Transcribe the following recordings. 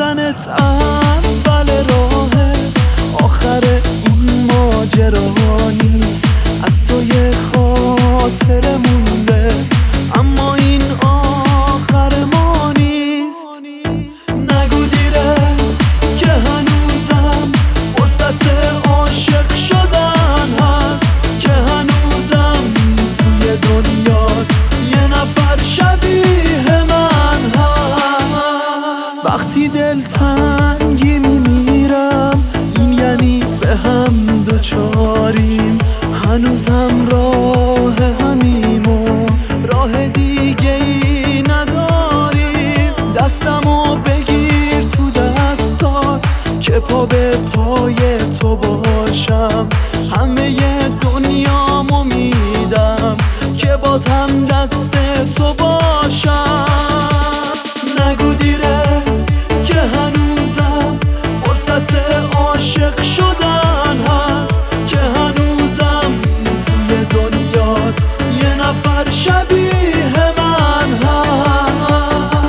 رفتنت اول راهه، آخر این ماجرا نیست. از تو یه خاطره مونده، اما این آخر ما نیست. نگو دیره که هنوزم فرصت عاشق شدن هست، که هنوزم توی دنیات یه نفر شبیه من هست. وقتی دلتنگی میمیرم، این یعنی به هم دوچاریم. هنوزم راه همیم و راه دیگه ای نداریم. دستمو بگیر تو دستات که پا به پای تو باشم. همه دنیامو میدم که باز هم دست تو باشم. نگو دیره که هنوزم فرصت عاشق شدن هست، که هنوزم توی دنیات یه نفر شبیه من هست.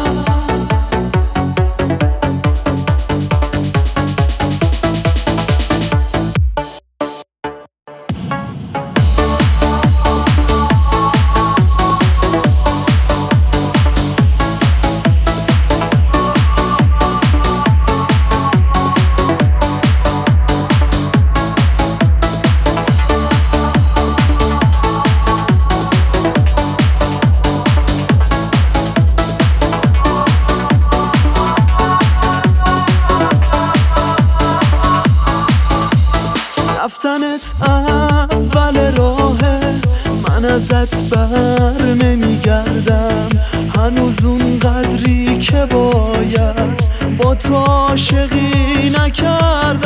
رفتنت اول راهه، من ازت بر نمیگردم. هنوز اون قدری که باید با تو عاشقی نکردم.